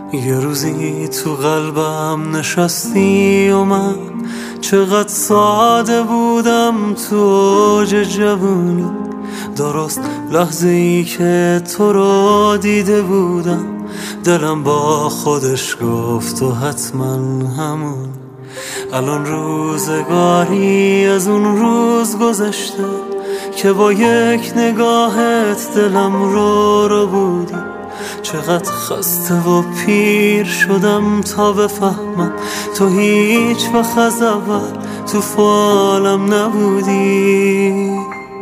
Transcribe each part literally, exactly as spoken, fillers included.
یه روزی تو قلبم نشستی و من چقدر ساده بودم تو اوج جوونی. درست لحظه ای که تو رو دیده بودم دلم با خودش گفت و حتما همون. الان روزگاری از اون روز گذشته که با یک نگاهت دلم رو رو بودی. چقدر خسته و پیر شدم تا بفهمم تو هیچ وقت از اول تو فالم نبودی.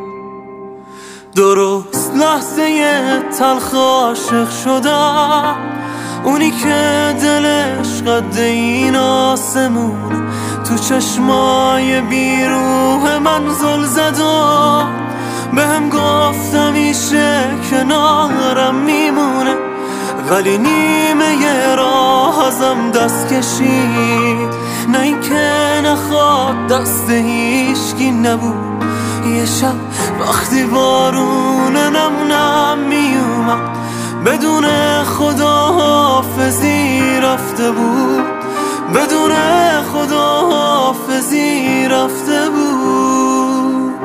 درست لحظه تلخ عاشق شدم، اونی که دلش قد این آسمون تو چشمای بیروح من زل زد و بهم گفت همیشه کنارم میمونه، ولی نیمه یه راه ازم دست کشید. نه این که نخواد دست هیچکی نبود. یه شب وقتی بارون نم نم میومد بدون خداحافظی رفته بود، بدون خداحافظی رفته بود.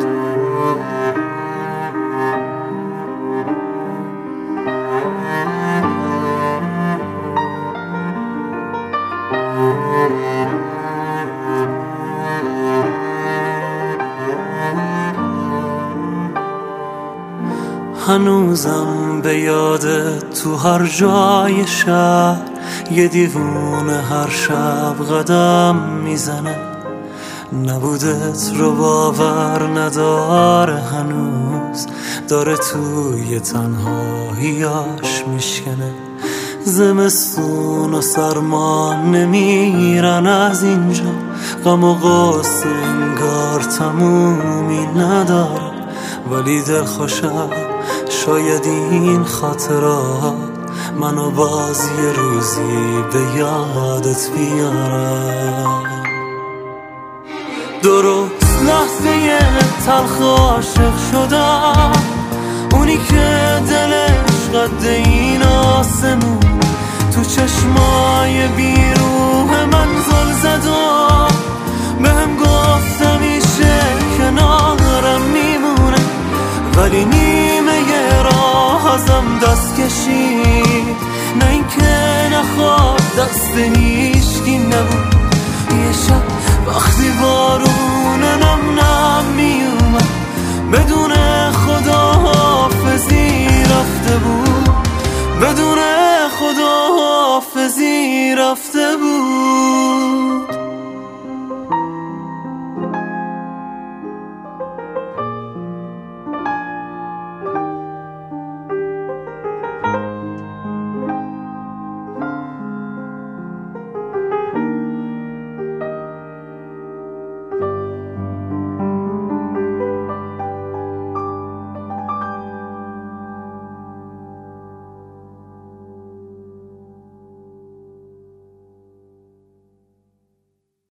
هنوزم به یادت تو هر جای شهر یه دیوونه هر شب قدم میزنه. نبودت رو باور نداره هنوز، داره توی تنهاییاش میشکنه. زمستون و سرما نمیرن از اینجا، غم و غصه انگار تمومی نداره. ولی دل خوشم شاید این خاطرات منو باز یه روزی به یادت بیارم. درست لحظه تلخ عاشق شدم، اونی که دلش قد این آسمون تو چشمای بیروح من زل زد و بهم گفت همیشه کنارم میمونه، ولی نیمه یه راه ازم دست کشید. نه این که نخواد دست هیچکی نبود. یه شب وقتی بارون نم نم میومد بدون خداحافظی رفته بود، بدون خداحافظی رفته بود.